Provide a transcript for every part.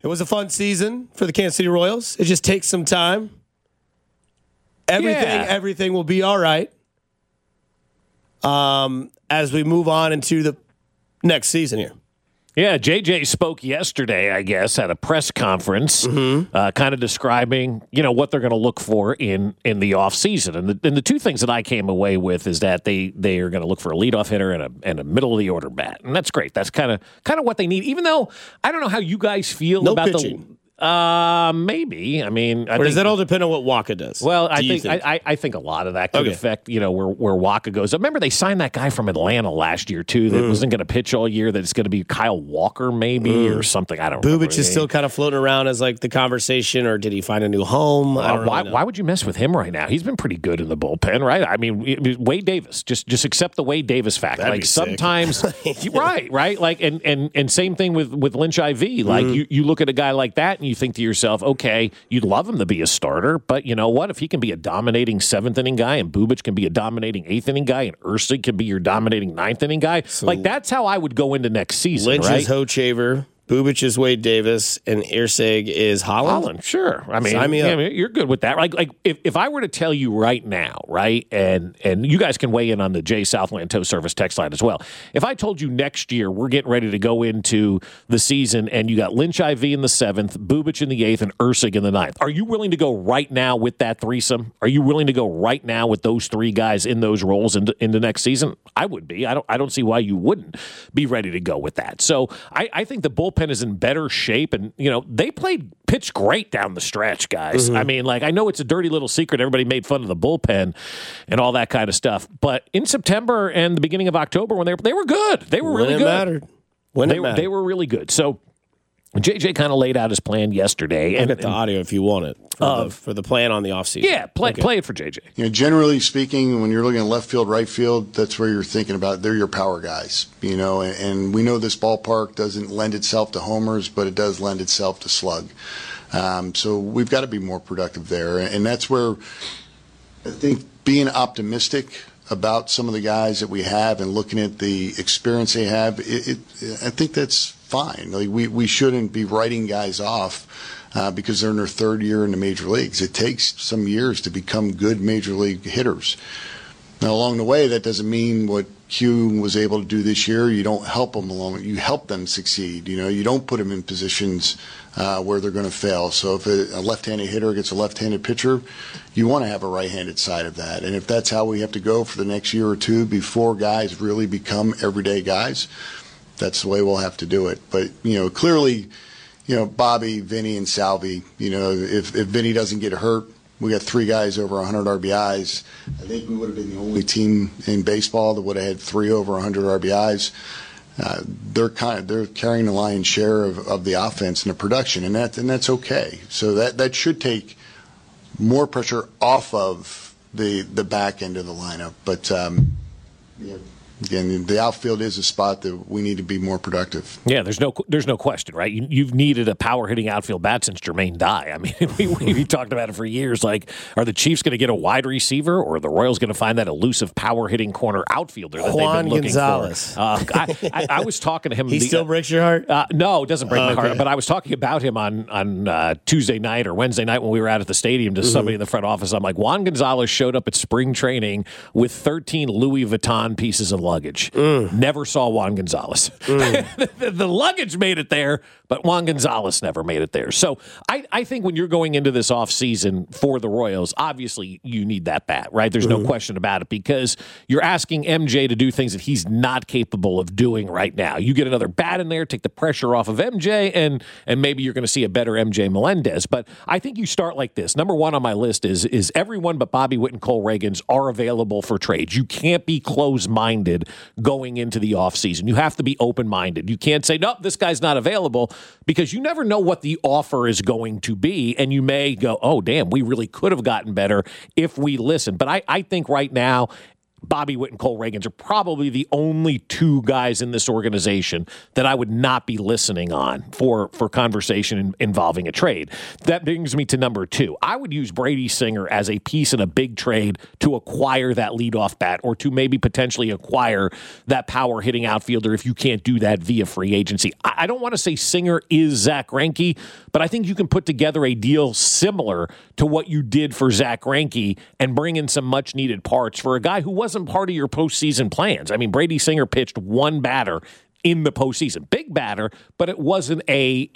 It was a fun season for the Kansas City Royals. It just takes some time. Everything will be all right as we move on into the next season here. Yeah, JJ spoke yesterday, I guess, at a press conference, kind of describing, what they're going to look for in the offseason. And the two things that I came away with is that they are going to look for a leadoff hitter and a middle-of-the-order bat. And that's great. That's kind of what they need, even though I don't know how you guys feel about pitching. Maybe. I mean, does that all depend on what Waka does? Well, I think a lot of that could affect, where Waka goes. Remember, they signed that guy from Atlanta last year, too, that wasn't going to pitch all year, that it's going to be Kyle Walker, maybe, or something. I don't know. Bubich is still kind of floating around as like the conversation, or did he find a new home? Why would you mess with him right now? He's been pretty good in the bullpen, right? I mean, Wade Davis, just accept the Wade Davis fact. That'd like sometimes, right? Like, and same thing with Lynch IV. Like you look at a guy like that and you think to yourself, okay, you'd love him to be a starter, but you know what? If he can be a dominating seventh inning guy, and Bubich can be a dominating eighth inning guy, and Ursig can be your dominating ninth inning guy, like that's how I would go into next season. Lynch right? is Hochevar, Bubich is Wade Davis, and Ursig is Holland. Sure. I mean, you're good with that. Like if I were to tell you right now, right, and you guys can weigh in on the J Southland Tow Service text line as well. If I told you next year we're getting ready to go into the season and you got Lynch IV in the seventh, Bubich in the eighth, and Ursig in the ninth, are you willing to go right now with that threesome? Are you willing to go right now with those three guys in those roles into next season? I would be. I don't see why you wouldn't be ready to go with that. So I think the bullpen is in better shape, and they pitched great down the stretch, guys. I mean, like, I know it's a dirty little secret. Everybody made fun of the bullpen and all that kind of stuff, but in September and the beginning of October, when they were good, they were really good. They were really good. So JJ kind of laid out his plan yesterday. I'll get the audio if you want it for the plan on the offseason. Yeah, play it for JJ. Generally speaking, when you're looking at left field, right field, that's where you're thinking about. They're your power guys, and we know this ballpark doesn't lend itself to homers, but it does lend itself to slug. So we've got to be more productive there, and that's where I think being optimistic about some of the guys that we have and looking at the experience they have, I think that's fine. Like we shouldn't be writing guys off because they're in their third year in the major leagues. It takes some years to become good major league hitters. Now, along the way, that doesn't mean what Q was able to do this year. You don't help them along. You help them succeed. You don't put them in positions where they're going to fail. So if a left-handed hitter gets a left-handed pitcher, you want to have a right-handed side of that. And if that's how we have to go for the next year or two before guys really become everyday guys, that's the way we'll have to do it. But, clearly, Bobby, Vinny, and Salvi, if Vinny doesn't get hurt, we got three guys over 100 RBIs. I think we would have been the only team in baseball that would have had three over 100 RBIs. They're carrying the lion's share of the offense and the production, and that's okay. So that should take more pressure off of the back end of the lineup. But again, the outfield is a spot that we need to be more productive. Yeah, there's no question, right? You've needed a power-hitting outfield bat since Jermaine Dye. I mean, we talked about it for years. Like, are the Chiefs going to get a wide receiver, or are the Royals going to find that elusive power-hitting corner outfielder that Juan they've been looking Gonzalez. for? I was talking to him. He still breaks your heart? No, it doesn't break my heart. But I was talking about him on Tuesday night or Wednesday night when we were out at the stadium to somebody in the front office. I'm like, Juan Gonzalez showed up at spring training with 13 Louis Vuitton pieces of luggage. Never saw Juan Gonzalez. The luggage made it there, but Juan Gonzalez never made it there. So I think when you're going into this offseason for the Royals, obviously you need that bat, right? There's no question about it, because you're asking MJ to do things that he's not capable of doing right now. You get another bat in there, take the pressure off of MJ, and maybe you're going to see a better MJ Melendez. But I think you start like this. Number one on my list is everyone but Bobby Witt and Cole Reagans are available for trades. You can't be closed-minded going into the offseason. You have to be open-minded. You can't say, nope, this guy's not available, because you never know what the offer is going to be, and you may go, oh, damn, we really could have gotten better if we listened. But I think right now, Bobby Witt and Cole Reagans are probably the only two guys in this organization that I would not be listening on for conversation involving a trade. That brings me to number 2. I would use Brady Singer as a piece in a big trade to acquire that leadoff bat or to maybe potentially acquire that power hitting outfielder if you can't do that via free agency. I don't want to say Singer is Zach Greinke, but I think you can put together a deal similar to what you did for Zach Greinke and bring in some much needed parts for a guy who wasn't part of your postseason plans. I mean, Brady Singer pitched one batter in the postseason. Big batter, but it wasn't a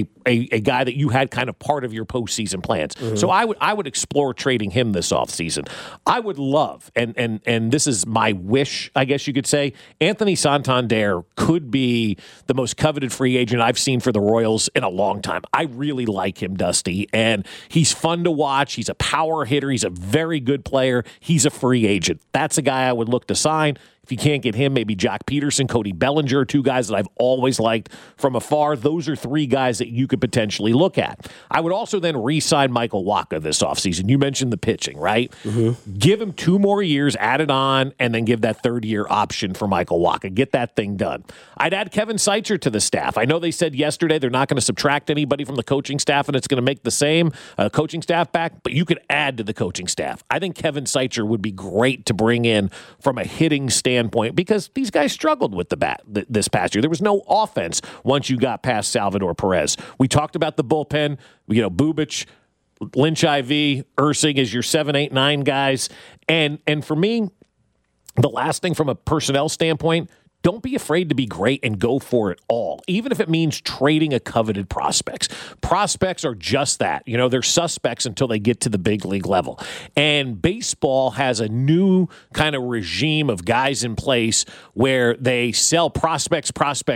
guy that you had kind of part of your postseason plans. Mm-hmm. So I would explore trading him this offseason. I would love, and this is my wish, I guess you could say, Anthony Santander could be the most coveted free agent I've seen for the Royals in a long time. I really like him, Dusty, and he's fun to watch. He's a power hitter. He's a very good player. He's a free agent. That's a guy I would look to sign. If you can't get him, maybe Jack Peterson, Cody Bellinger, 2 guys that I've always liked from afar. Those are 3 guys that you could potentially look at. I would also then re-sign Michael Wacha this offseason. You mentioned the pitching, right? Mm-hmm. Give him 2 more years, add it on, and then give that 3rd-year option for Michael Wacha. Get that thing done. I'd add Kevin Seitzer to the staff. I know they said yesterday they're not going to subtract anybody from the coaching staff and it's going to make the same coaching staff back, but you could add to the coaching staff. I think Kevin Seitzer would be great to bring in from a hitting standpoint because these guys struggled with the bat this past year. There was no offense once you got past Salvador Perez. We talked about the bullpen, Bubic, Lynch IV, Ursing is your 7, 8, 9 guys. And for me, the last thing from a personnel standpoint, don't be afraid to be great and go for it all, even if it means trading a coveted prospects. Prospects are just that. They're suspects until they get to the big league level. And baseball has a new kind of regime of guys in place where they sell prospects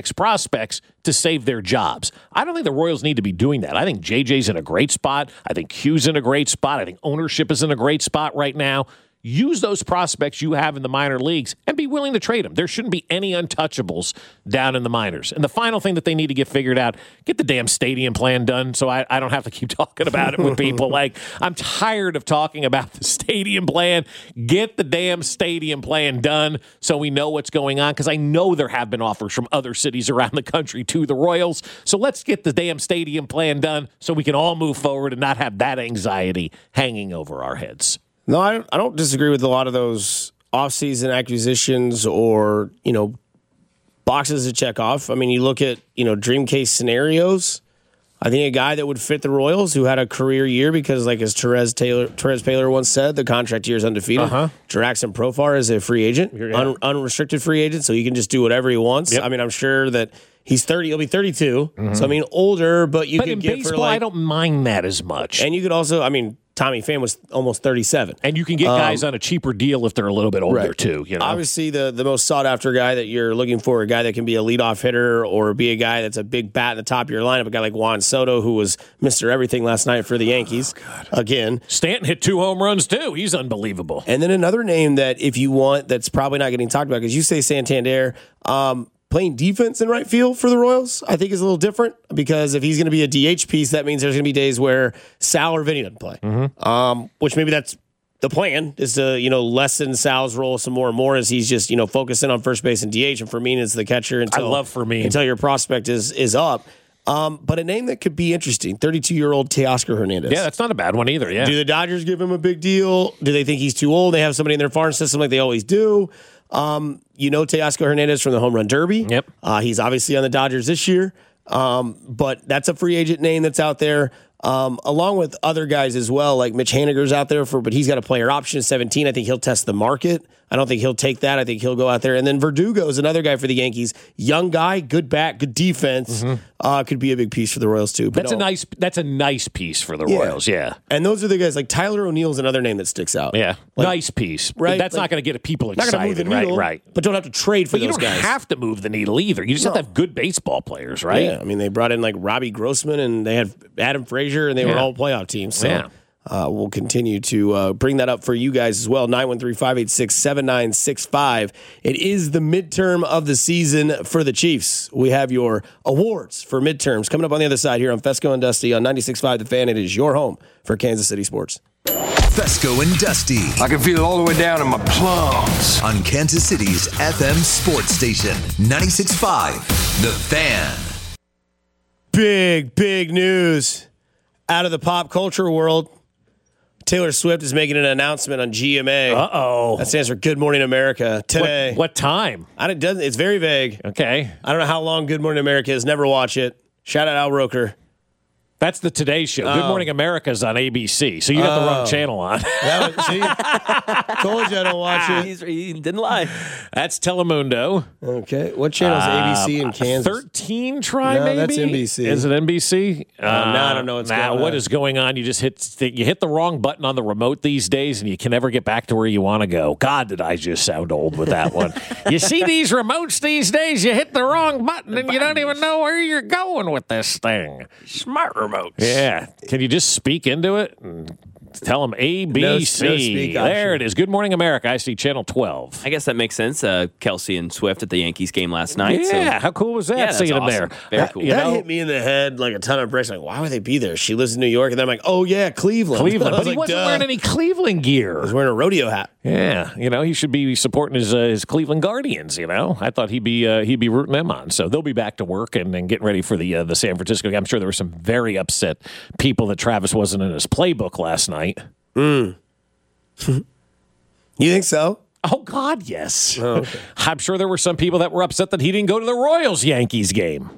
to save their jobs. I don't think the Royals need to be doing that. I think JJ's in a great spot. I think Q's in a great spot. I think ownership is in a great spot right now. Use those prospects you have in the minor leagues and be willing to trade them. There shouldn't be any untouchables down in the minors. And the final thing that they need to get figured out, get the damn stadium plan done so I don't have to keep talking about it with people. I'm tired of talking about the stadium plan. Get the damn stadium plan done so we know what's going on, because I know there have been offers from other cities around the country to the Royals. So let's get the damn stadium plan done so we can all move forward and not have that anxiety hanging over our heads. No, I don't disagree with a lot of those offseason acquisitions or, boxes to check off. I mean, you look at, dream case scenarios. I think a guy that would fit the Royals who had a career year because, like as Therese Paylor once said, the contract year is undefeated. Jackson Profar is a free agent, unrestricted free agent, so he can just do whatever he wants. Yep. I mean, I'm sure that he's 30. He'll be 32. Mm-hmm. So, I mean, older, but you could get baseball, for I don't mind that as much. And you could also, Tommy Pham was almost 37. And you can get guys on a cheaper deal if they're a little bit older, too. Obviously, the most sought-after guy that you're looking for, a guy that can be a leadoff hitter or be a guy that's a big bat at the top of your lineup, a guy like Juan Soto, who was Mr. Everything last night for the Yankees. Again. Stanton hit 2 home runs, too. He's unbelievable. And then another name that, if you want, that's probably not getting talked about, because you say Santander, playing defense in right field for the Royals, I think is a little different, because if he's going to be a DH piece, that means there's going to be days where Sal or Vinny doesn't play. Mm-hmm. Which maybe that's the plan, is to, lessen Sal's role some more and more as he's just, focusing on first base and DH, and Fermin is the catcher until I love Fermin. Until your prospect is up. But a name that could be interesting, 32-year-old Teoscar Hernandez. Yeah, that's not a bad one either, yeah. Do the Dodgers give him a big deal? Do they think he's too old? They have somebody in their farm system like they always do. Teoscar Hernandez from the Home Run Derby. Yep. He's obviously on the Dodgers this year. But that's a free agent name that's out there. Along with other guys as well, like Mitch Haniger's out there but he's got a player option 17. I think he'll test the market. I don't think he'll take that. I think he'll go out there. And then Verdugo is another guy for the Yankees. Young guy, good bat, good defense. Could be a big piece for the Royals too. But that's a nice piece for the Royals, yeah. And those are the guys like Tyler O'Neill's another name that sticks out. Yeah, nice piece. Right, that's not going to get people excited. Not going to move the needle, right? But don't have to trade for those guys. You don't have to move the needle either. You just have to have good baseball players, right? Yeah, I mean they brought in like Robbie Grossman and they had Adam Frazier and they were all playoff teams. So. We'll continue to bring that up for you guys as well. 913-586-7965. It is the midterm of the season for the Chiefs. We have your awards for midterms coming up on the other side here on Fesco and Dusty on 96.5 The Fan. It is your home for Kansas City sports. Fesco and Dusty I can feel it all the way down in my plums. on Kansas City's FM sports station, 96.5, The Fan. Big news out of the pop culture world. Taylor Swift is making an announcement on GMA. Uh-oh. That stands for Good Morning America today. What time? It's very vague. Okay. I don't know how long Good Morning America is. Never watch it. Shout out Al Roker. That's the Today Show. Good Morning America's on ABC, so you got the wrong channel on. Told you I don't watch it. He didn't lie. That's Telemundo. Okay. What channel is ABC in Kansas? 13 try, No, maybe? that's NBC. Is it NBC? No, I don't know what's going on. What is going on? You just hit the wrong button on the remote these days, and you can never get back to where you want to go. God, did I just sound old with that one. You see these remotes these days, you hit the wrong button, and you don't even know where you're going with this thing. Smart remotes. Yeah. Can you just speak into it and tell them ABC? No speak option. There it is. Good Morning America. I see Channel 12. I guess that makes sense. Kelsey and Swift at the Yankees game last night. Yeah. How cool was that? Yeah, that's seeing them awesome. there. Very cool. You That know, hit me in the head like a ton of bricks. Like, why would they be there? She lives in New York. And then I'm like, oh, yeah, Cleveland. Cleveland. I was But he like, wasn't duh. wearing any Cleveland gear. I was wearing a rodeo hat. Yeah, he should be supporting his Cleveland Guardians. I thought he'd be rooting them on. So they'll be back to work and getting ready for the San Francisco game. I'm sure there were some very upset people that Travis wasn't in his playbook last night. You think so? Oh God, yes. Oh, okay. I'm sure there were some people that were upset that he didn't go to the Royals Yankees game.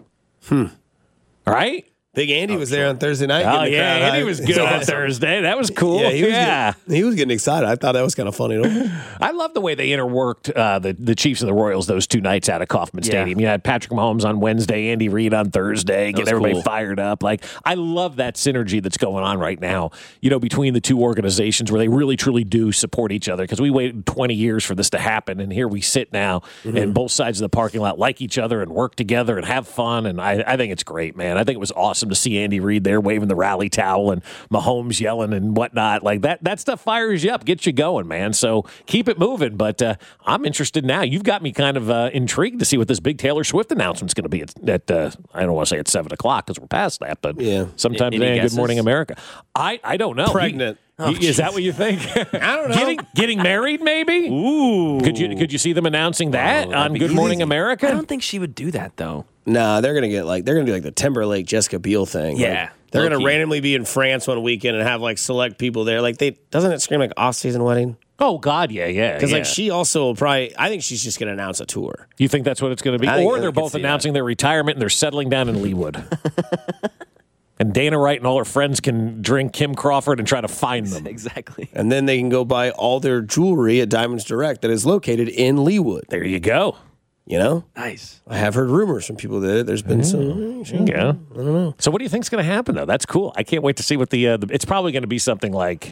Right? Big Andy was there on Thursday night. Oh getting the yeah, crowd and he hyped. was good on Thursday. That was cool. Yeah, he was getting excited. I thought that was kind of funny. I love the way they interworked the Chiefs and the Royals those two nights out of Kauffman Stadium. You had Patrick Mahomes on Wednesday, Andy Reid on Thursday, getting everybody cool. fired up. Like, I love that synergy that's going on right now, between the two organizations where they really, truly do support each other, because we waited 20 years for this to happen, and here we sit now, and both sides of the parking lot like each other and work together and have fun, and I think it's great, man. I think it was awesome to see Andy Reid there waving the rally towel and Mahomes yelling and whatnot. Like, that stuff fires you up, gets you going, man. So keep it moving. But I'm interested now. You've got me kind of intrigued to see what this big Taylor Swift announcement's going to be at I don't want to say at 7 o'clock because we're past that, but sometime Any today in guesses? Good Morning America. I don't know. Pregnant. Is that what you think? I don't know. Getting married, maybe? Ooh. Could you see them announcing that on Good Morning America? I don't think she would do that, though. Nah, they're gonna do like the Timberlake Jessica Biel thing. Yeah, Like, they're gonna low-key. randomly be in France one weekend and have like select people there. Like doesn't it scream like off-season wedding? Oh, God, yeah. Because like she also will probably. I think she's just gonna announce a tour. You think that's what it's going to be? I Or they're can both see announcing their retirement and they're settling down in Leawood. And Dana Wright and all her friends can drink Kim Crawford and try to find them. Exactly. And then they can go buy all their jewelry at Diamonds Direct that is located in Leawood. There you go. Nice. I have heard rumors from people that there's been some. Yeah. I don't know. So what do you think's going to happen, though? That's cool. I can't wait to see what the it's probably going to be something like,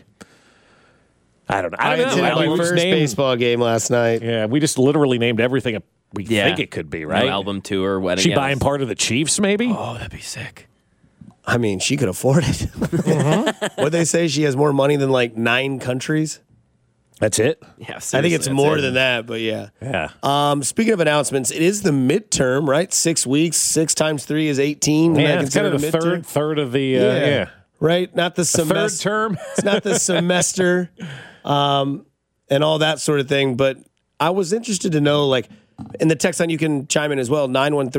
I don't know. I don't know. attended my We first named- baseball game last night. Yeah, we just literally named everything we think it could be, right? No album tour, wedding. She yeah, buying part of the Chiefs, maybe? Oh, that'd be sick. I mean, she could afford it. What'd they say? She has more money than like 9 countries. That's it? Yeah, I think seriously, it's that's more it. than that, but yeah. Yeah. Speaking of announcements, it is the midterm, right? 6 weeks. 6 times 3 is 18. Isn't Yeah, that it's kind of the considered a midterm? third of the, yeah. Right? Not the Third semester. term? It's not the semester and all that sort of thing. But I was interested to know, like, in the text line, you can chime in as well,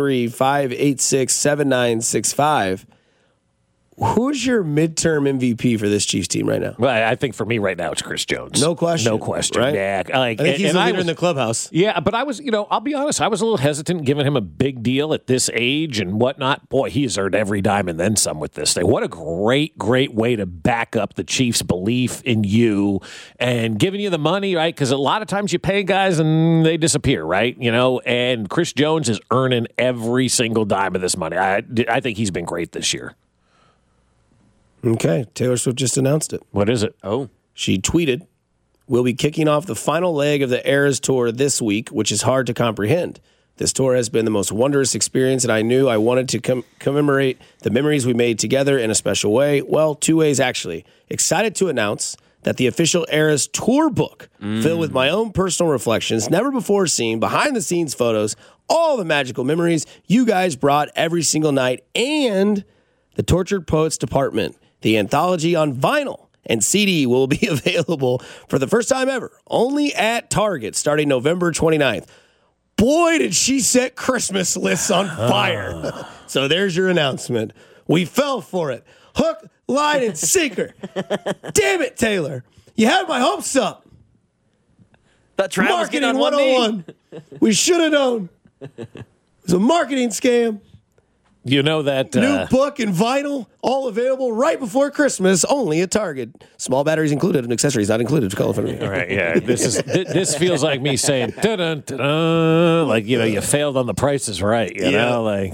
913-586-7965. Who's your midterm MVP for this Chiefs team right now? Well, I think for me right now it's Chris Jones. No question. No question. Right? Yeah. I think he's the leader in the clubhouse. Yeah, but I was, I'll be honest, I was a little hesitant giving him a big deal at this age and whatnot. Boy, he has earned every dime and then some with this thing. What a great way to back up the Chiefs' belief in you and giving you the money, right? Because a lot of times you pay guys and they disappear, right? And Chris Jones is earning every single dime of this money. I think he's been great this year. Okay. Taylor Swift just announced it. What is it? Oh, She tweeted, "We'll be kicking off the final leg of the Eras Tour this week, which is hard to comprehend. This tour has been the most wondrous experience, and I knew I wanted to commemorate the memories we made together in a special way. Well, 2 ways, actually. Excited to announce that the official Eras Tour book, filled with my own personal reflections, never before seen, behind-the-scenes photos, all the magical memories you guys brought every single night, and the Tortured Poets Department, the anthology on vinyl And CD will be available for the first time ever, only at Target, starting November 29th. Boy, did she set Christmas lists on fire. So there's your announcement. We fell for it. Hook, line, and sinker. Damn it, Taylor. You had my hopes up. That Travis Marketing on 101. We should have known. It was a marketing scam. You know that New book and vinyl, all available right before Christmas, only at Target. Small batteries included and accessories not included. Call it for me. All right, yeah. This feels like me saying, dun, dun, dun, like, you failed on the Price is Right. You know, like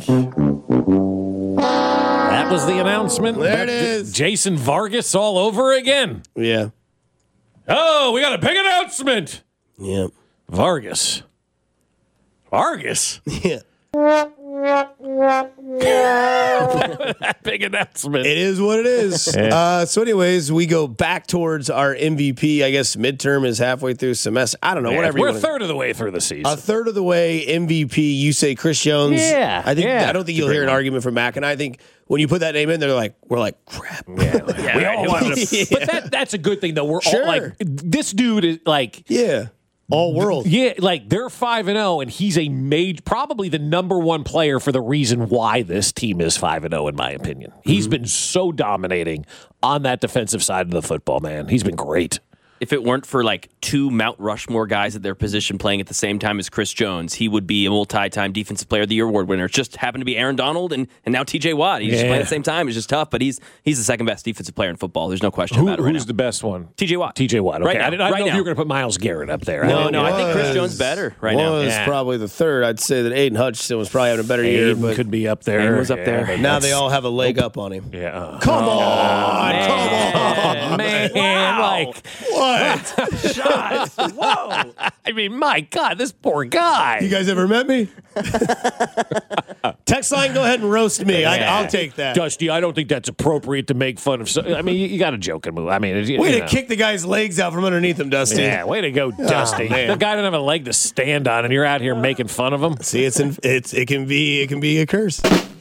that was the announcement. There it is. Jason Vargas all over again. Yeah. Oh, we got a big announcement. Yeah. Vargas. Yeah. That big announcement. It is what it is. So anyways, we go back towards our MVP. I guess midterm is halfway through semester. I don't know. Whatever. We're a third of the way through the season. A third of the way MVP. You say Chris Jones. Yeah. I don't think you'll hear an one. argument from Mac. And I think when you put that name in, we're like, crap. Yeah, we all wanted him. But that's a good thing, though. We're Sure. all like, this dude is like, Yeah. All world. yeah, like they're 5-0, and he's probably the number one player for the reason why this team is 5-0, in my opinion. He's been so dominating on that defensive side of the football, man. He's been great. If it weren't for like two Mount Rushmore guys at their position playing at the same time as Chris Jones, he would be a multi-time Defensive Player of the Year award winner. It just happened to be Aaron Donald and now TJ Watt. He's just playing at the same time. It's just tough, but he's the second best defensive player in football. There's no question about it right Who's now. the best one? TJ Watt. TJ Watt. Okay. Right now. I didn't know if now. you were going to put Myles Garrett up there. No, I think Chris was- Jones better right now. Was Yeah. probably the third. I'd say that Aiden Hutchinson was probably having a better year, Aiden but could be up there. Aiden was up there. but now that's- they all have a leg up on him. Yeah. Come on. Man, like, What? whoa. I mean, my God, this poor guy. You guys ever met me? Text line, go ahead and roast me. I'll take that. Dusty, I don't think that's appropriate to make fun of. I mean, you got to joke and move. I mean, Way to kick the guy's legs out from underneath him, Dusty. Yeah, way to go, Dusty. man. The guy doesn't have a leg to stand on, and you're out here making fun of him. See, it can be a curse.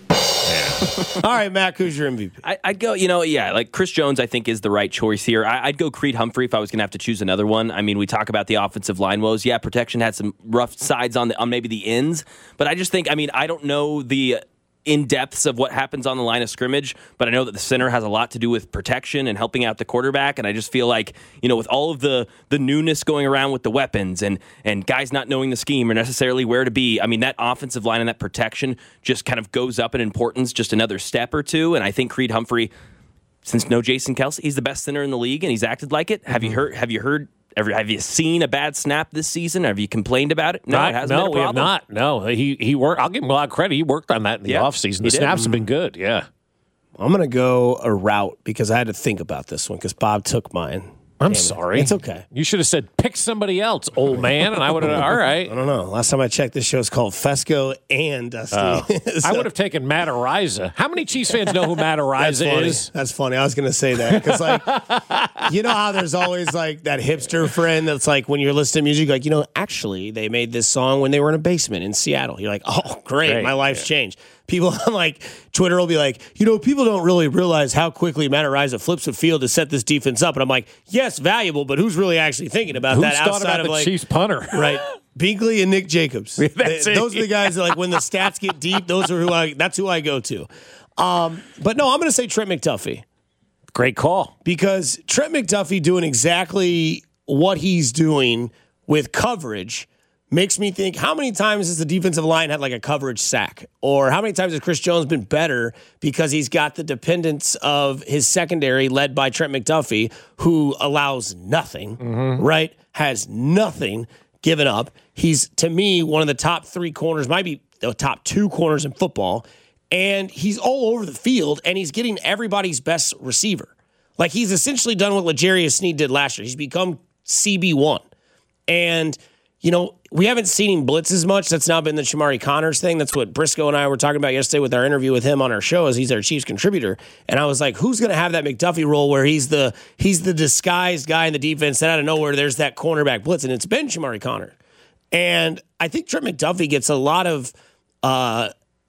All right, Mac, who's your MVP? I'd go, like Chris Jones, I think, is the right choice here. I'd go Creed Humphrey if I was going to have to choose another one. I mean, we talk about the offensive line woes. Yeah, protection had some rough sides on maybe the ends, but I just think, I don't know the in-depths of what happens on the line of scrimmage, but I know that the center has a lot to do with protection and helping out the quarterback, and I just feel like, with all of the newness going around with the weapons and guys not knowing the scheme or necessarily where to be, that offensive line and that protection just kind of goes up in importance just another step or two, and I think Creed Humphrey, since no Jason Kelce, he's the best center in the league, and he's acted like it. Have you seen a bad snap this season? Have you complained about it? No, it hasn't been a we have problem. not. No, he worked. I'll give him a lot of credit. He worked on that in the offseason. The he did. snaps have been good. Yeah. I'm going to go a route because I had to think about this one because Bob took mine. I'm sorry. It's okay. You should have said, pick somebody else, old man, and I would have, all right. I don't know. Last time I checked, this show's called Fesco and Dusty. I would have taken Matt Araiza. How many Chiefs fans know who Matt Araiza is? That's funny. I was going to say that because, you know how there's always like that hipster friend that's like when you're listening to music, like, actually they made this song when they were in a basement in Seattle. You're like, oh, great. My life's changed. People on like Twitter will be like, people don't really realize how quickly Matt Araiza flips the field to set this defense up. And I'm like, yes, valuable, but who's really actually thinking about that Who's thought outside about of the like Chiefs punter? Right. Binkley and Nick Jacobs. That's it. Those are the guys that like when the stats get deep, that's who I go to. But no, I'm going to say Trent McDuffie. Great call. Because Trent McDuffie doing exactly what he's doing with coverage makes me think, how many times has the defensive line had like a coverage sack? Or how many times has Chris Jones been better because he's got the dependence of his secondary led by Trent McDuffie, who allows nothing, right? Has nothing given up. He's, to me, one of the top three corners, might be the top two corners in football. And he's all over the field, and he's getting everybody's best receiver. Like, he's essentially done what L'Jarius Sneed did last year. He's become CB1. And, we haven't seen him blitz as much. That's now been the Shamari Connors thing. That's what Briscoe and I were talking about yesterday with our interview with him on our show, as he's our Chiefs contributor. And I was like, who's going to have that McDuffie role where he's the disguised guy in the defense that out of nowhere there's that cornerback blitz? And it's been Shamari Connor. And I think Trent McDuffie gets a lot of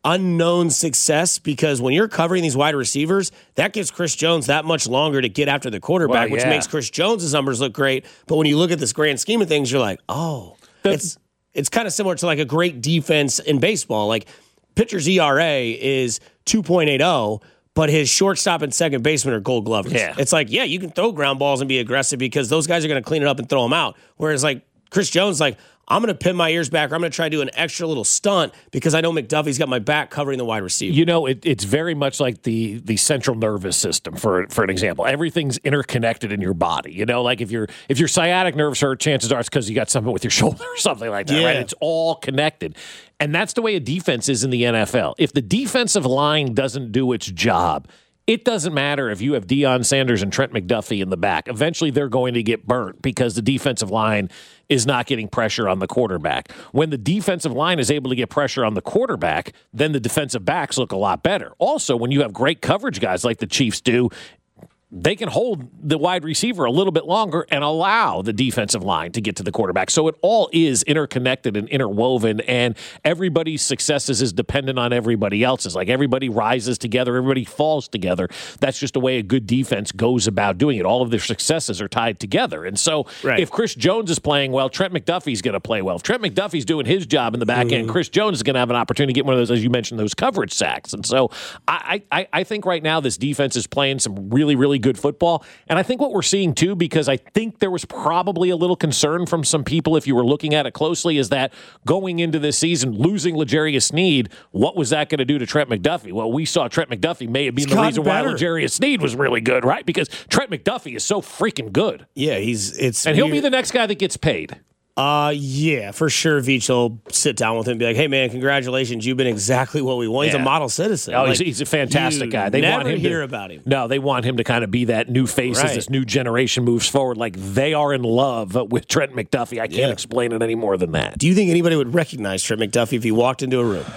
unknown success because when you're covering these wide receivers, that gives Chris Jones that much longer to get after the quarterback, which makes Chris Jones' numbers look great. But when you look at this grand scheme of things, you're like, oh, it's kind of similar to like a great defense in baseball. Like pitcher's ERA is 2.80, but his shortstop and second baseman are gold glovers. Yeah. It's like, you can throw ground balls and be aggressive because those guys are going to clean it up and throw them out. Whereas like Chris Jones, like, I'm going to pin my ears back, or I'm going to try to do an extra little stunt because I know McDuffie's got my back covering the wide receiver. You know, it's very much like the central nervous system, for an example. Everything's interconnected in your body. You know, like if your sciatic nerves hurt, chances are it's because you got something with your shoulder or something like that, right? It's all connected. And that's the way a defense is in the NFL. If the defensive line doesn't do its job, it doesn't matter if you have Deion Sanders and Trent McDuffie in the back. Eventually, they're going to get burnt because the defensive line is not getting pressure on the quarterback. When the defensive line is able to get pressure on the quarterback, then the defensive backs look a lot better. Also, when you have great coverage guys like the Chiefs do, they can hold the wide receiver a little bit longer and allow the defensive line to get to the quarterback. So it all is interconnected and interwoven, and everybody's successes is dependent on everybody else's. Like everybody rises together, everybody falls together. That's just the way a good defense goes about doing it. All of their successes are tied together. And so if Chris Jones is playing well, Trent McDuffie's going to play well. If Trent McDuffie's doing his job in the back end, Chris Jones is going to have an opportunity to get one of those, as you mentioned, those coverage sacks. And so I think right now this defense is playing some really, really good football. And I think what we're seeing too, because I think there was probably a little concern from some people if you were looking at it closely, is that going into this season, losing L'Jarius Sneed, what was that going to do to Trent McDuffie? Well, we saw Trent McDuffie may have been the reason why L'Jarius Sneed was really good, right? Because Trent McDuffie is so freaking good. Yeah, he'll be the next guy that gets paid. Yeah, for sure. Veach will sit down with him and be like, "Hey, man, congratulations! You've been exactly what we want." He's a model citizen. Oh, he's a fantastic guy. They never want him hear about him. No, they want him to kind of be that new face as this new generation moves forward. Like they are in love with Trent McDuffie. I can't explain it any more than that. Do you think anybody would recognize Trent McDuffie if he walked into a room?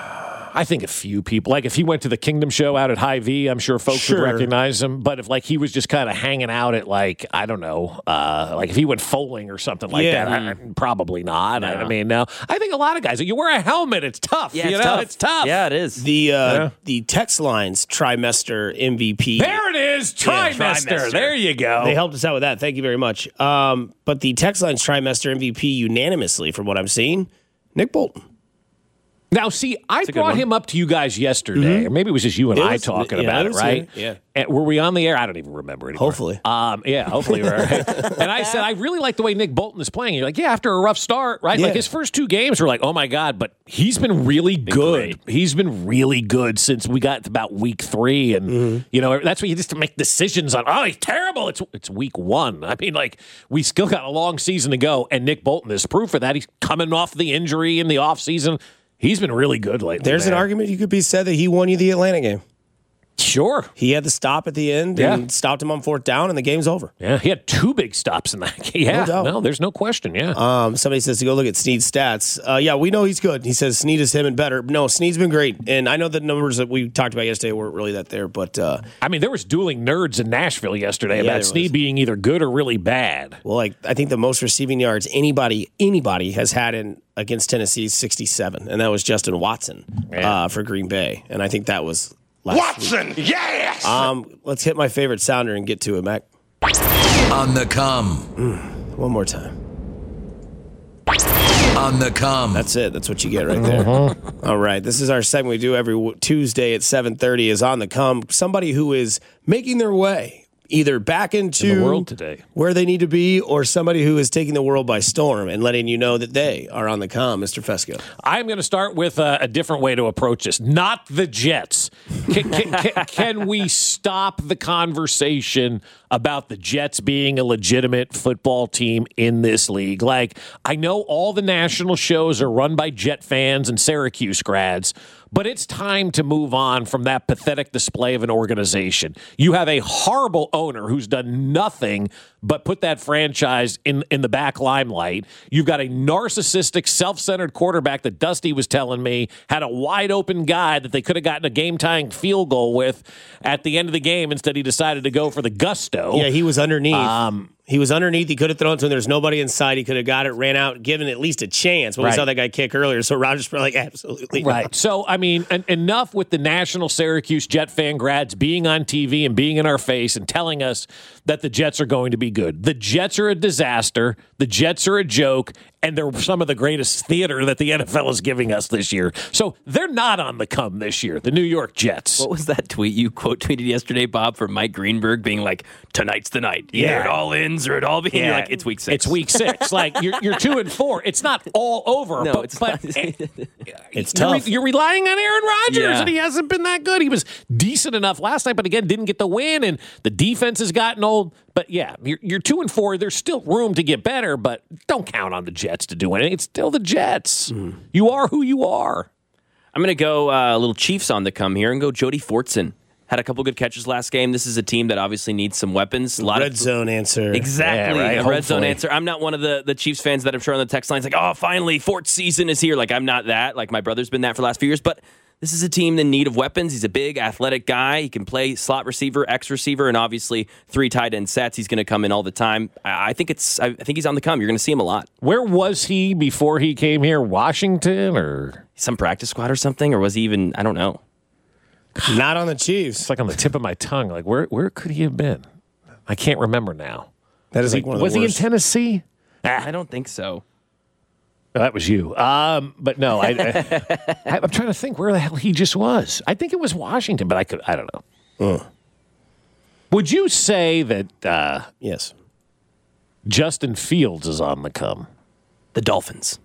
I think a few people. Like if he went to the Kingdom Show out at Hy-Vee, I'm sure folks would recognize him. But if like he was just kind of hanging out at like, I don't know, like if he went foaling or something like that, probably not. No. I mean, no. I think a lot of guys, you wear a helmet, it's tough. Yeah, it's tough. Yeah, it is. The text lines trimester MVP. There it is, trimester. There you go. They helped us out with that. Thank you very much. But the text lines trimester MVP unanimously, from what I'm seeing, Nick Bolton. Now, see, I brought him up to you guys yesterday, or maybe it was just you and I talking about it, right? Yeah. And were we on the air? I don't even remember anymore. Hopefully. Hopefully we're right. And I said, I really like the way Nick Bolton is playing. You're like, yeah, after a rough start, right? Like his first two games were like, oh my God, but he's been really good. He's been really good since we got to about week 3. And, you know, that's where you just make decisions on, oh, he's terrible. It's week 1. I mean, like, we still got a long season to go. And Nick Bolton is proof of that. He's coming off the injury in the offseason. He's been really good lately. There's an argument you could be said that he won you the Atlanta game. Sure. He had the stop at the end and stopped him on 4th down, and the game's over. Yeah, he had 2 big stops in that game. Yeah, no, there's no question, somebody says to go look at Snead's stats. We know he's good. He says Snead is him and better. No, Snead's been great. And I know the numbers that we talked about yesterday weren't really that there, but... I mean, there was dueling nerds in Nashville yesterday about Snead being either good or really bad. Well, like I think the most receiving yards anybody has had against Tennessee is 67, and that was Justin Watson for Green Bay. And I think that was... Watson, yes! Let's hit my favorite sounder and get to it, Mac. On the come. One more time. On the come. That's it. That's what you get right there. All right. This is our segment we do every Tuesday at 7:30 is On the Come. Somebody who is making their way either back into the world today, where they need to be, or somebody who is taking the world by storm and letting you know that they are on the come, Mr. Fesco. I'm going to start with a different way to approach this. Not the Jets. Can we stop the conversation about the Jets being a legitimate football team in this league? Like, I know all the national shows are run by Jet fans and Syracuse grads, but it's time to move on from that pathetic display of an organization. You have a horrible owner who's done nothing but put that franchise in the back limelight. You've got a narcissistic, self-centered quarterback that Dusty was telling me had a wide-open guy that they could have gotten a game-tying field goal with at the end of the game. Instead, he decided to go for the gusto. Yeah, he was underneath. He was underneath. He could have thrown it to him. There's nobody inside. He could have got it, ran out, given at least a chance. But we saw that guy kick earlier. So Rodgers probably like, absolutely Right. not. So, I mean, enough with the national Syracuse Jet fan grads being on TV and being in our face and telling us that the Jets are going to be good. The Jets are a disaster. The Jets are a joke. And they're some of the greatest theater that the NFL is giving us this year. So they're not on the come this year, the New York Jets. What was that tweet you quote tweeted yesterday, Bob, from Mike Greenberg being like, tonight's the night. Either it all ends or it all begins. You're like, it's week 6. It's week 6. Like, you're 2-4. It's not all over. No, but, it's but not. It's tough. You're relying on Aaron Rodgers, Yeah. and he hasn't been that good. He was decent enough last night, but again, didn't get the win, and the defense has gotten old. But yeah, you're 2-4. There's still room to get better, but don't count on the Jets to do anything. It's still the Jets. You are who you are. I'm going to go a little Chiefs on the come here and go Jody Fortson. Had a couple good catches last game. This is a team that obviously needs some weapons. A lot Red zone answer. Exactly. Yeah, right. A red zone Hopefully. answer. I'm not one of the Chiefs fans that I'm sure on the text line's like, oh, finally, Fort season is here. Like, I'm not that. Like, my brother's been that for the last few years. But this is a team in need of weapons. He's a big, athletic guy. He can play slot receiver, X receiver, and obviously 3 tight end sets. He's going to come in all the time. I think he's on the come. You're going to see him a lot. Where was he before he came here? Washington or? Some practice squad or something? Or was he even, I don't know. Not on the Chiefs. It's like on the tip of my tongue. Like, where could he have been? I can't remember now. That is like one of the Was he in worst. Tennessee? I don't think so. That was you. But no, I'm trying to think where the hell he just was. I think it was Washington, but I don't know. Would you say that Yes. Justin Fields is on the come? The Dolphins.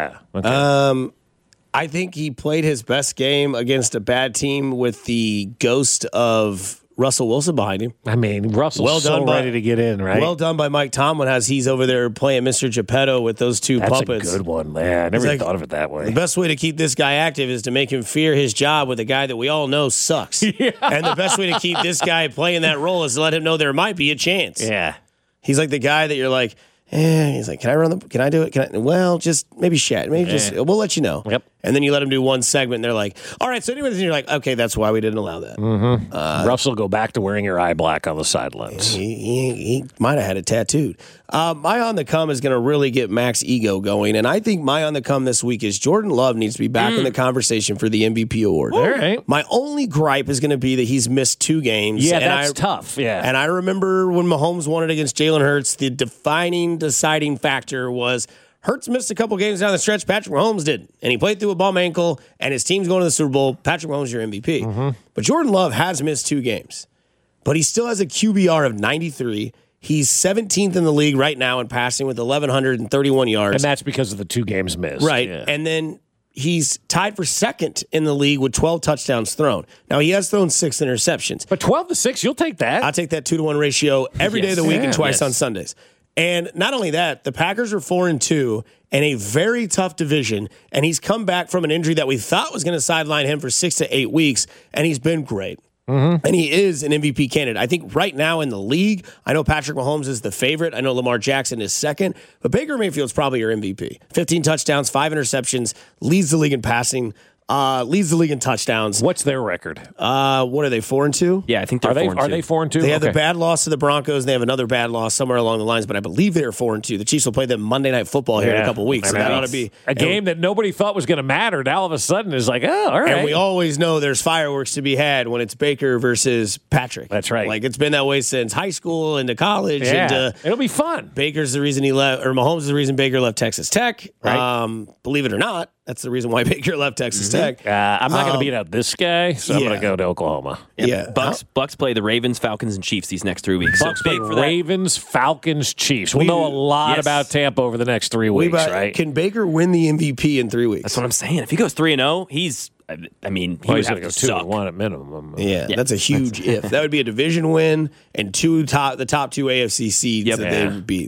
Okay. I think he played his best game against a bad team with the ghost of Russell Wilson behind him. I mean, Russell's Well done so by- ready to get in, right? Well done by Mike Tomlin as he's over there playing Mr. Geppetto with those two That's puppets. a good one, man. I never like- thought of it that way. The best way to keep this guy active is to make him fear his job with a guy that we all know sucks. And the best way to keep this guy playing that role is to let him know there might be a chance. Yeah. He's like the guy that you're like, he's like, can I do it? Well, just maybe chat. Maybe just, we'll let you know. Yep. And then you let him do one segment and they're like, all right, so anyways, and you're like, okay, that's why we didn't allow that. Russell, go back to wearing your eye black on the sidelines. He might have had it tattooed. My on the come is going to really get Mac's ego going. And I think my on the come this week is Jordan Love needs to be back in the conversation for the MVP award. All right. My only gripe is going to be that he's missed 2 games. Yeah, and that's tough. Yeah. And I remember when Mahomes won it against Jalen Hurts, the deciding factor was Hurts missed a couple games down the stretch. Patrick Mahomes didn't. And he played through a bum ankle, and his team's going to the Super Bowl. Patrick Mahomes is your MVP. But Jordan Love has missed 2 games. But he still has a QBR of 93. He's 17th in the league right now in passing with 1,131 yards. And that's because of the 2 games missed. Right. Yeah. And then he's tied for second in the league with 12 touchdowns thrown. Now, he has thrown 6 interceptions. But 12-6, you'll take that. I'll take that 2-to-1 ratio every day of the week and twice Yes. on Sundays. And not only that, the Packers are 4-2 in a very tough division, and he's come back from an injury that we thought was going to sideline him for 6 to 8 weeks, and he's been great. And he is an MVP candidate. I think right now in the league, I know Patrick Mahomes is the favorite. I know Lamar Jackson is second, but Baker Mayfield's probably your MVP. 15 touchdowns, 5 interceptions, leads the league in passing, leads the league in touchdowns. What's their record? What are they, 4-2? Yeah, I think they're Are they 4-2. are they 4-2? They had Okay. the bad loss to the Broncos, and they have another bad loss somewhere along the lines, but I believe they're 4-2. The Chiefs will play them Monday Night Football here in a couple weeks, so I that know. ought to be a game that nobody thought was going to matter. Now all of a sudden is like, oh, all right. And we always know there's fireworks to be had when it's Baker versus Patrick. That's right. Like it's been that way since high school into college. yeah. Into It'll be fun. Baker's the reason he left, or Mahomes is the reason Baker left Texas Tech. Right. Believe it or not, that's the reason why Baker left Texas Tech. I'm not going to beat out this guy, so I'm yeah. going to go to Oklahoma. Yeah. Bucks play the Ravens, Falcons, and Chiefs these next 3 weeks. Bucks so big play for that. Ravens, Falcons, Chiefs. We'll know a lot yes. about Tampa over the next 3 weeks, right? Can Baker win the MVP in 3 weeks? That's what I'm saying. If he goes 3-0, he's. I mean, he Well, would he's have going to to go suck. 2-1 at minimum. Yeah, that's a huge if. That would be a division win and the top 2 AFC seeds Yep. that they would beat.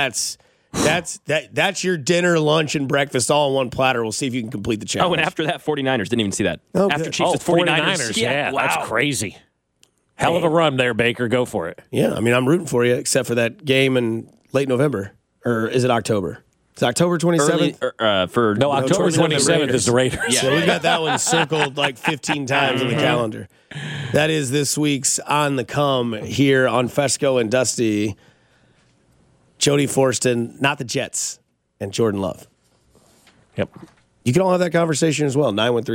That's your dinner, lunch, and breakfast all on one platter. We'll see if you can complete the challenge. Oh, and after that, 49ers. Didn't even see that. Oh, after good. Chiefs, it's 49ers. Yeah, wow. that's crazy. Hell of a run there, Baker. Go for it. Yeah, I mean, I'm rooting for you, except for that game in late November. Or is it October? It's October 27th. No, October 27th is the Raiders. Yeah. So we got that one circled like 15 times in the calendar. That is this week's On the Come here on Fesco and Dusty. Jody Forston, not the Jets, and Jordan Love. Yep. You can all have that conversation as well.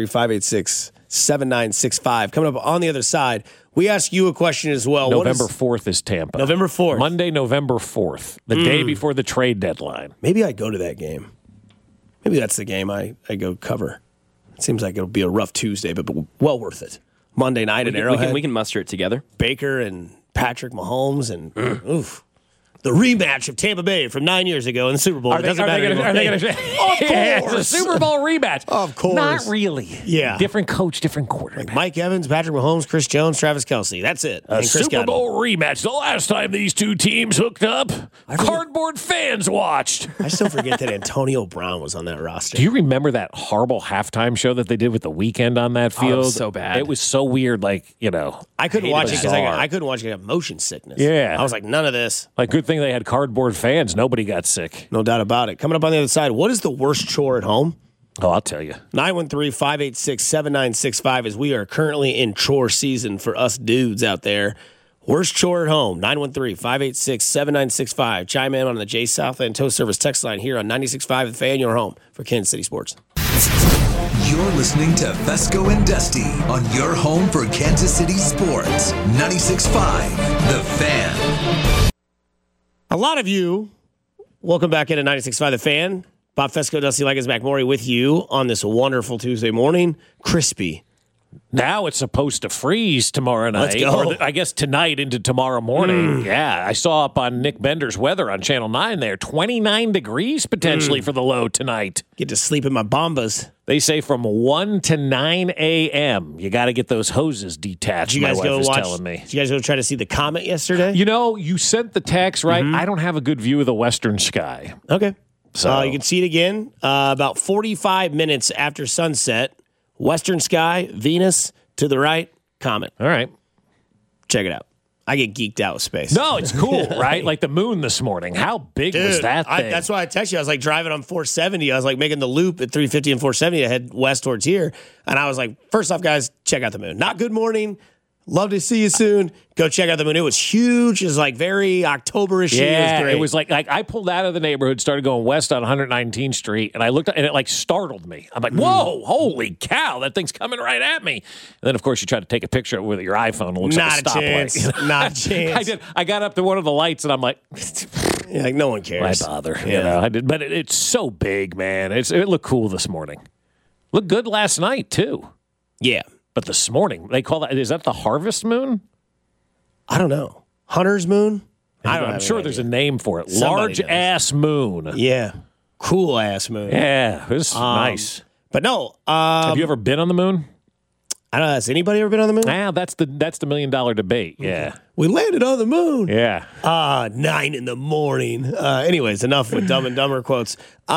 913-586-7965. Coming up on the other side, we ask you a question as well. November 4th is Tampa. November 4th. Monday, November 4th, the day before the trade deadline. Maybe I go to that game. Maybe that's the game I go cover. It seems like it'll be a rough Tuesday, but well worth it. Monday night at Arrowhead. We can muster it together. Baker and Patrick Mahomes and the rematch of Tampa Bay from 9 years ago in the Super Bowl. Are they going to? Of course, it's a Super Bowl rematch. Of course, not really. Yeah, different coach, different quarterback. Like Mike Evans, Patrick Mahomes, Chris Jones, Travis Kelce. That's it. A Super Bowl rematch. The last time these two teams hooked up, cardboard fans watched. I still forget that Antonio Brown was on that roster. Do you remember that horrible halftime show that they did with The Weeknd on that field? Oh, it was so bad. It was so weird. Like, I couldn't watch it because I couldn't watch it. I have motion sickness. Yeah, I was like, none of this. Like, good thing they had cardboard fans. Nobody got sick. No doubt about it. Coming up on the other side, what is the worst chore at home? Oh, I'll tell you. 913-586-7965 as we are currently in chore season for us dudes out there. Worst chore at home, 913-586-7965. Chime in on the J Southland Tow Service text line here on 96.5 The Fan, your home for Kansas City sports. You're listening to Fesco and Dusty on your home for Kansas City sports. 96.5 The Fan. A lot of you, welcome back into 96.5 The Fan. Bob Fesco, Dusty Liggins, McMorey with you on this wonderful Tuesday morning. Crispy. Now it's supposed to freeze tomorrow night. Let's go. Or I guess tonight into tomorrow morning. Yeah, I saw up on Nick Bender's weather on Channel 9 there. 29 degrees potentially for the low tonight. Get to sleep in my bombas. They say from 1 to 9 a.m. You got to get those hoses detached, my wife is telling me. Did you guys go try to see the comet yesterday? You know, you sent the text, right? I don't have a good view of the western sky. Okay. So you can see it again about 45 minutes after sunset. Western sky, Venus to the right, comet. All right. Check it out. I get geeked out with space. No, it's cool, right? Like the moon this morning. How big was that thing? That's why I texted you. I was like driving on 470. I was like making the loop at 350 and 470 to head west towards here. And I was like, first off, guys, check out the moon. Not good morning. Love to see you soon. Go check out the moon. It was huge. It was like very October-ish. Yeah, it was like I pulled out of the neighborhood, started going west on 119th Street, and I looked and it like startled me. I'm like, whoa, holy cow, that thing's coming right at me. And then, of course, you try to take a picture of it with your iPhone. It looks like a stoplight. Not a chance. I got up to one of the lights, and I'm like, yeah, like no one cares. Why bother? Yeah. You know, I did, but it's so big, man. It looked cool this morning. Looked good last night, too. Yeah. But this morning, they call that, is that the harvest moon? I don't know. Hunter's moon? I'm sure there's a name for it. Large ass moon. Yeah. Cool ass moon. Yeah. It was nice. But no. Have you ever been on the moon? I don't know. Has anybody ever been on the moon? That's the $1 million debate. Yeah. We landed on the moon. Yeah. 9 in the morning. Anyways, enough with Dumb and Dumber quotes.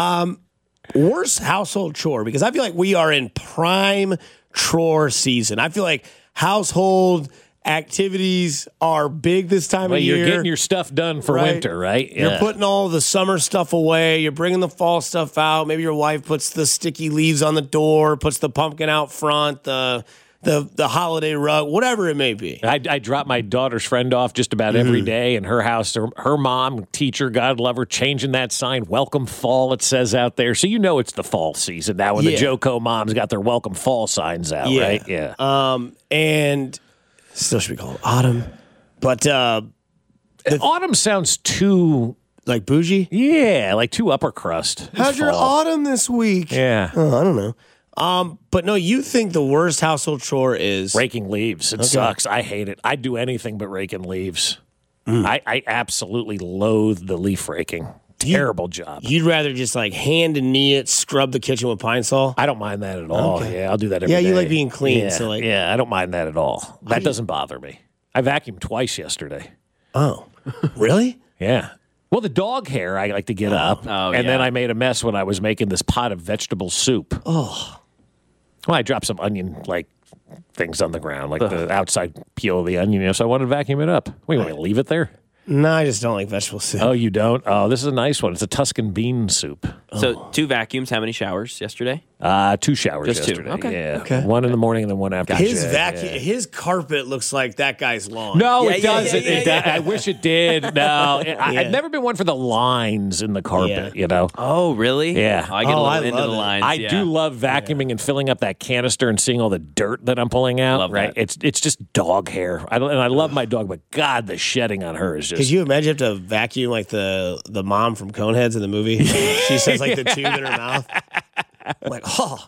Worst household chore, because I feel like we are in prime chore season. I feel like household activities are big this time of year. You're getting your stuff done for winter, right? Yeah. You're putting all the summer stuff away. You're bringing the fall stuff out. Maybe your wife puts the sticky leaves on the door, puts the pumpkin out front, the holiday rug, whatever it may be. I drop my daughter's friend off just about every day in her house. Her mom, teacher, God love her, changing that sign, welcome fall, it says out there. So you know it's the fall season now when the JoCo moms got their welcome fall signs out, right? Yeah. And still should be called autumn. But autumn sounds too... like bougie? Yeah, like too upper crust. How's your autumn this week? Yeah. Oh, I don't know. But no, you think the worst household chore is raking leaves. It sucks. I hate it. I'd do anything but raking leaves. I absolutely loathe the leaf raking. Terrible job. You'd rather just like hand and knee it, scrub the kitchen with Pine Sol? I don't mind that at all. Okay. Yeah, I'll do that every day. Yeah, you like being clean. Yeah, so like, I don't mind that at all. That doesn't bother me. I vacuumed twice yesterday. Oh, really? Yeah. Well, the dog hair, I like to get up. And then I made a mess when I was making this pot of vegetable soup. Oh. Well, I dropped some onion, things on the ground, like the outside peel of the onion, so I wanted to vacuum it up. Wait, want me to leave it there? No, I just don't like vegetable soup. Oh, you don't? Oh, this is a nice one. It's a Tuscan bean soup. So 2 vacuums. How many showers yesterday? 2 showers Just 2. yesterday. Okay. Yeah. Okay. One in the morning and then one after. His jet. vacuum, his carpet looks like that guy's lawn. No, Yeah, it yeah, doesn't. yeah. I wish it did. No, I've never been one for the lines in the carpet. Yeah. You know. Oh, really? Yeah. I get a Oh, I little into love the it. lines. I yeah. do love vacuuming and filling up that canister and seeing all the dirt that I'm pulling out. Love right? that. It's just dog hair. And I love my dog, but God, the shedding on her is Could just. you imagine you have to vacuum like the mom from Coneheads in the movie? She says like the tube in her mouth. I'm like,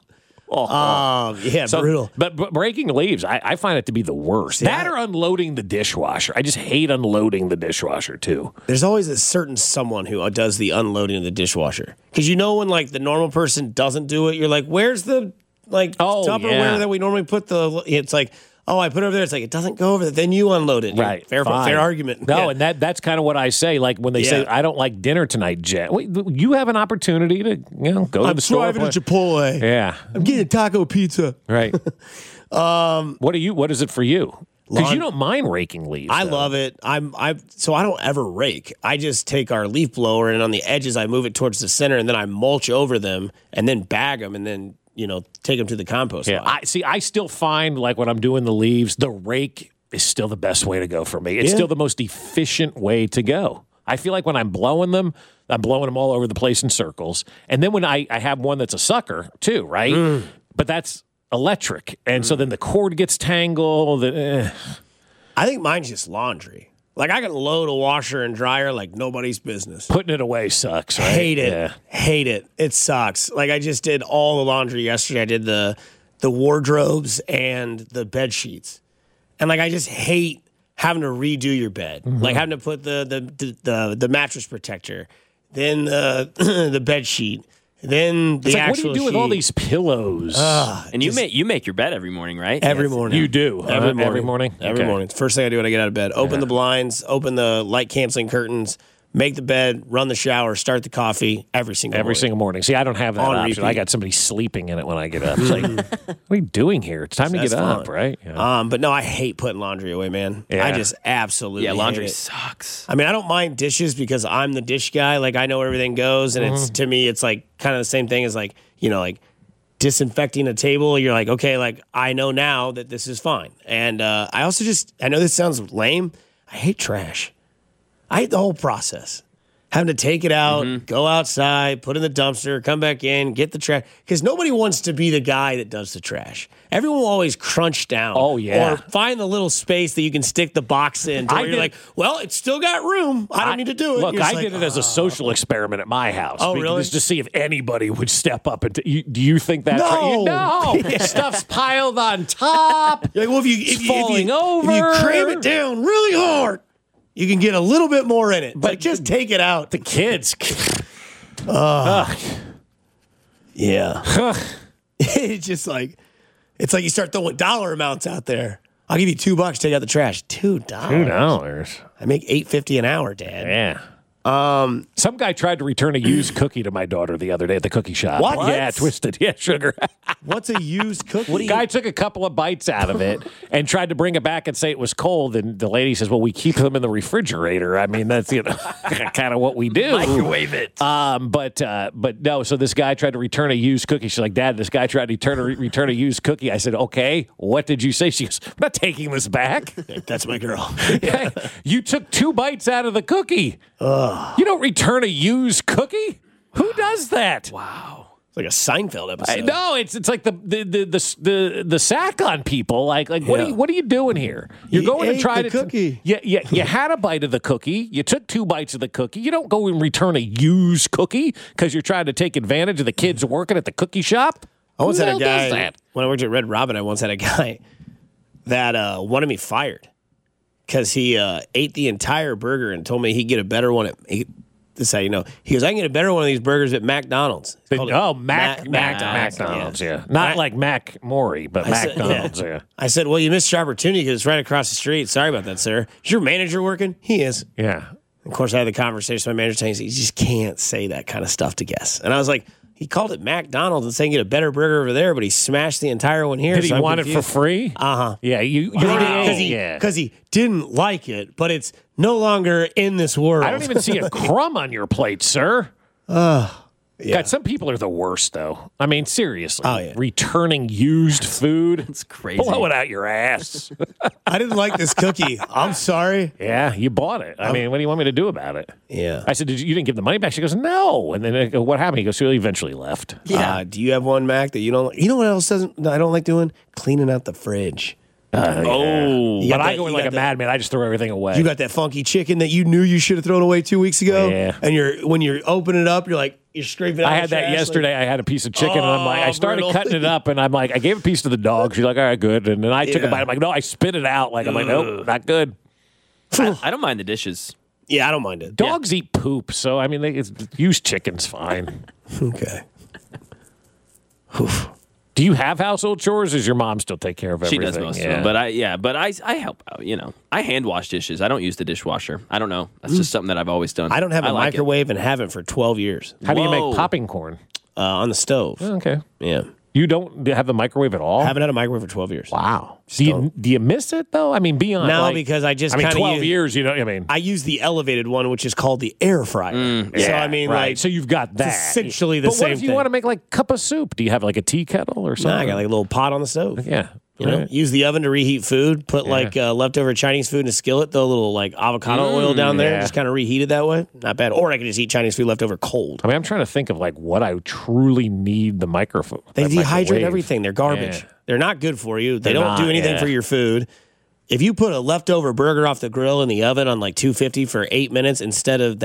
yeah, So, brutal. But breaking leaves, I find it to be the worst. See, That or unloading the dishwasher. I just hate unloading the dishwasher too. There's always a certain someone who does the unloading of the dishwasher. Because you know when like the normal person doesn't do it, you're like, where's the Tupperware yeah. that we normally put the? It's like, oh, I put it over there. It's like it doesn't go over there. Then you unload it. Right. Fair Fine. argument. No, Yeah. and that's kind of what I say. Like when they say, Yeah. I don't like dinner tonight, Jet. Wait, you have an opportunity to go to I'm the store. driving to Chipotle. Yeah. I'm getting taco pizza. Right. What is it for you? Because you don't mind raking leaves. I though. love it. So I don't ever rake. I just take our leaf blower and on the edges I move it towards the center and then I mulch over them and then bag them and then take them to the compost. Yeah, line. I still find like when I'm doing the leaves, the rake is still the best way to go for me. It's Yeah. still the most efficient way to go. I feel like when I'm blowing them all over the place in circles. And then when I have one that's a sucker too, right? But that's electric. And so then the cord gets tangled. I think mine's just laundry. Like I can load a washer and dryer like nobody's business. Putting it away sucks, right? Hate it. Yeah. Hate it. It sucks. Like I just did all the laundry yesterday. I did the wardrobes and the bed sheets. And like I just hate having to redo your bed. Like having to put the mattress protector, then the bed sheet, then the It's like, what do actual you do with all sheet. these pillows? And you make your bed every morning, right? Every Yes. morning. You do, huh? Every morning. Every morning? Every Okay. morning. First thing I do when I get out of bed. Open the blinds, open the light canceling curtains, make the bed, run the shower, start the coffee every single Every morning. single morning. See, I don't have that On option. repeat. I got somebody sleeping in it when I get up. It's like, what are you doing here? It's time to That's get up, fun. right? Yeah. But no, I hate putting laundry away, man. Yeah. I just absolutely Yeah, laundry hate it. sucks. I mean, I don't mind dishes because I'm the dish guy. Like I know where everything goes, and it's to me, it's like kind of the same thing as like disinfecting a table. You're like, okay, like I know now that this is fine. And I also I know this sounds lame. I hate trash. I hate the whole process. Having to take it out, go outside, put in the dumpster, come back in, get the trash. Because nobody wants to be the guy that does the trash. Everyone will always crunch down. Oh, yeah. Or find the little space that you can stick the box in. To where you're like, well, it's still got room. I don't need to do it. Look, You're just I like, did it as a social experiment at my house. Oh, because really? Just to see if anybody would step up and do you think that? No. No. Stuff's piled on top. You're like, well, falling over. If you cram it down really hard, you can get a little bit more in it. But just take it out. The kids. Yeah. It's just like, it's like you start throwing dollar amounts out there. I'll give you $2, take out the trash. $2. $2. I make $8.50 an hour, Dad. Yeah. Some guy tried to return a used cookie to my daughter the other day at the cookie shop. What? Yeah, twisted. Yeah, sugar. What's a used cookie? Guy took a couple of bites out of it and tried to bring it back and say it was cold. And the lady says, well, we keep them in the refrigerator. I mean, that's, kind of what we do. Microwave it. But no, so this guy tried to return a used cookie. She's like, Dad, this guy tried to return a used cookie. I said, okay, what did you say? She goes, I'm not taking this back. That's my girl. Hey, you took 2 bites out of the cookie. You don't return a used cookie? Who does that? Wow. It's like a Seinfeld episode. No, it's like the sack on people. Like what are you doing here? You're He going to ate try the to cookie. You had a bite of the cookie. You took 2 bites of the cookie. You don't go and return a used cookie because you're trying to take advantage of the kids working at the cookie shop. I once Who had the a hell does guy, that? when I worked at Red Robin, I once had a guy that wanted me fired because he ate the entire burger and told me he'd get a better one at. This is how you know. He goes, I can get a better one of these burgers at McDonald's. McDonald's, yeah. Not like Mac Maury, but said, McDonald's, yeah. I said, well, you missed your opportunity because it's right across the street. Sorry about that, sir. Is your manager working? He is. Yeah. Of course, I had the conversation with my manager saying, you just can't say that kind of stuff to guests. And I was like, he called it McDonald's and saying get a better burger over there, but he smashed the entire one here. Did he so I'm want confused. it for free? Uh-huh. Yeah, you Because he didn't like it, but it's no longer in this world. I don't even see a crumb on your plate, sir. Yeah. God, some people are the worst, though. I mean, seriously. Oh, yeah. Returning used food. It's crazy. Blow it out your ass. I didn't like this cookie. I'm sorry. Yeah, you bought it. I mean, what do you want me to do about it? Yeah. I said, you didn't give the money back? She goes, no. And then I go, what happened? He goes, so he eventually left. Do you have one, Mac, that you don't like? You know what else I don't like doing? Cleaning out the fridge. You got But I that- go in you like got a madman. I just throw everything away. You got that funky chicken that you knew you should have thrown away 2 weeks ago. Yeah. And when you open it up, you're scraping out I the had that trash, yesterday. I had a piece of chicken, and I'm like, I started brutal. cutting it up, and I'm like, I gave a piece to the dog. She's like, all right, good. And then I took a Yeah. bite. I'm like, no, I spit it out. Like, I'm like, nope, not good. I don't mind the dishes. Yeah, I don't mind it. Dogs eat poop, so I mean, used chicken's fine. Okay. Do you have household chores? Or does your mom still take care of She everything? does most of them, but I help out. You know, I hand wash dishes. I don't use the dishwasher. I don't know. That's just something that I've always done. I don't have a like it. microwave and haven't for 12 years How do you Whoa. make popping corn? on the stove. Okay. Yeah. You don't have the microwave at all? Haven't had a microwave for 12 years. Wow. Do you miss it, though? I mean, beyond. No, like, because I just I mean, kinda 12 use- years, you know what I mean? I use the elevated one, which is called the air fryer. So, I mean, right. like, So you've got that. essentially the but same what if you thing. want to make like cup of soup? Do you have like a tea kettle or something? nah, I got like a little pot on the stove. Yeah. You know, Right. use the oven to reheat food. Put like leftover Chinese food in a skillet. Throw a little like avocado oil down there. yeah. Just kind of reheat it that way. Not bad. Or I could just eat Chinese food leftover cold. I mean, I'm trying to think of like what I truly need the microphone. They the dehydrate microwave. everything. They're garbage. Yeah. They're not good for you. They They're don't do not, anything yeah. for your food. If you put a leftover burger off the grill in the oven on like 250 for 8 minutes instead of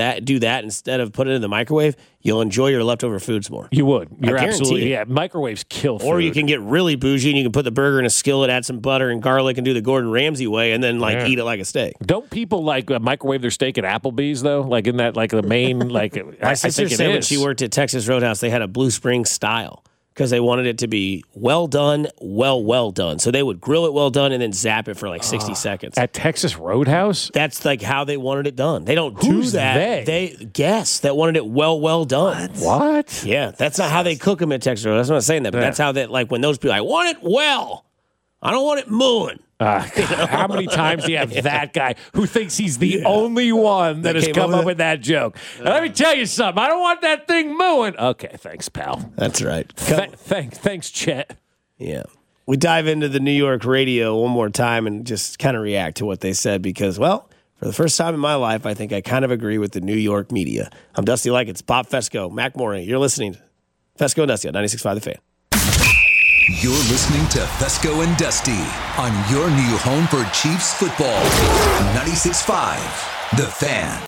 put it in the microwave, you'll enjoy your leftover foods more. You would. You're guarantee absolutely. it. Yeah. Microwaves kill food. Or you can get really bougie and you can put the burger in a skillet, add some butter and garlic, and do the Gordon Ramsay way, and then like eat it like a steak. Don't people like microwave their steak at Applebee's though? Like in that like the main like. My I sister think it said when is. she worked at Texas Roadhouse, they had a Blue Spring style because they wanted it to be well done, well done. So they would grill it well done and then zap it for like 60 seconds. at Texas Roadhouse. That's like how they wanted it done. They don't Who's do that. they? Guests that wanted it well done. What? Yeah, that's not how they cook them at Texas Roadhouse. I'm not saying that, but Yeah. that's how that like when those people I want it well. I don't want it mooing. How many times do you have that guy who thinks he's the only one that has came come up up with with that joke? And let me tell you something. I don't want that thing mooing. Okay, thanks, pal. That's right. Thanks, Chet. Yeah. We dive into the New York radio one more time and just kind of react to what they said because, well, for the first time in my life, I think I kind of agree with the New York media. I'm Dusty Likens, Bob Fesco, Mac Morey. You're listening to Fesco and Dusty on 96.5 The Fan. You're listening to Fesco and Dusty on your new home for Chiefs football. 96.5 The Fan.